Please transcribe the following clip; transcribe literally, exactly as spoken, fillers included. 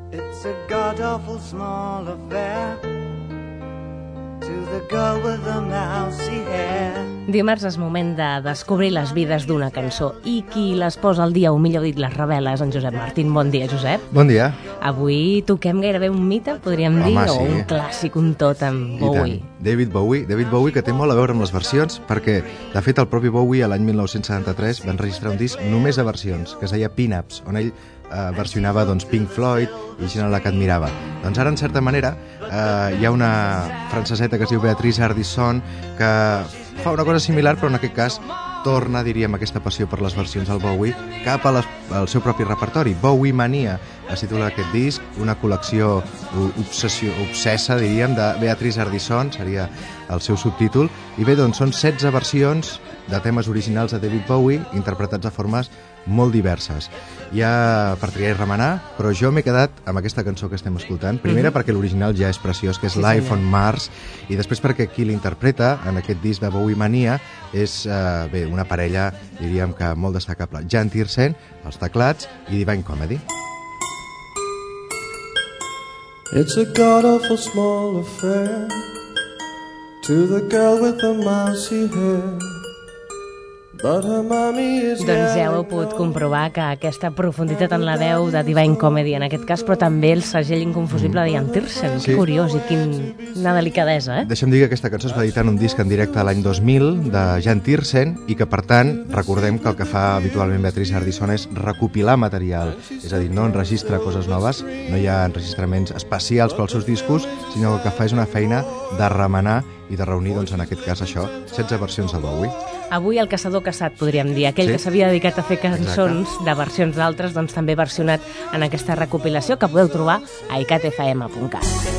It's a god-awful small affair to the girl with the mousy hair. Dimarts és moment de descobrir les vides d'una cançó i qui les posa al dia, o millor dit, les revela, és en Josep Martín. Bon dia, Josep. Bon dia. Avui toquem gairebé un mite, podríem dir, Home, o sí. un clàssic, un tòtem, Bowie. David Bowie, David Bowie, que té molt a veure amb les versions, perquè, de fet, el propi Bowie, a l'any mil nou-cents setanta-tres, va enregistrar un disc només de versions, que es deia Pin-Ups, on ell eh, versionava doncs, Pink Floyd i gent a la que admirava. Doncs ara, en certa manera, eh, hi ha una franceseta que es diu Beatrice Ardisson, que fa una cosa similar, però en aquest cas torna, diríem, aquesta passió per les versions del Bowie cap a les, al seu propi repertori. Bowie Mania es titula aquest disc, una col·lecció obsessió, obsessa, diríem, de Beatrice Ardisson, seria el seu subtítol. I bé, doncs, són setze versions de temes originals de David Bowie, interpretats de formes molt diverses. Hi ha per triar i remenar, però jo m'he quedat amb aquesta cançó que estem escoltant. Primera, mm-hmm. perquè l'original ja és preciós, que és sí, Life on Mars, i després perquè qui l'interpreta en aquest disc de Bowie Mania és eh, bé, una parella, diríem que molt destacable. Jan Tiersen, als teclats, i Divine Comedy. It's a god-awful small affair to the girl with the mousy hair. Doncs ja ho heu pogut comprovar, que aquesta profunditat en la veu de Divine Comedy en aquest cas, però també el segell inconfusible de Jan Tiersen. Sí. Que curiós i quina delicadesa, eh? Deixa'm dir que aquesta cançó es va editar en un disc en directe l'any dos mil de Jan Tiersen i que, per tant, recordem que el que fa habitualment Beatrice Ardisson és recopilar material, és a dir, no enregistra coses noves, no hi ha enregistraments especials pels seus discos, sinó que el que fa és una feina de remenar i de reunir, doncs, en aquest cas, això, setze versions de Bowie. Avui el caçador caçat, podríem dir. Aquell sí. que s'havia dedicat a fer cançons Exacte. de versions d'altres, doncs també versionat en aquesta recopilació que podeu trobar a i cat efa ema punt cat.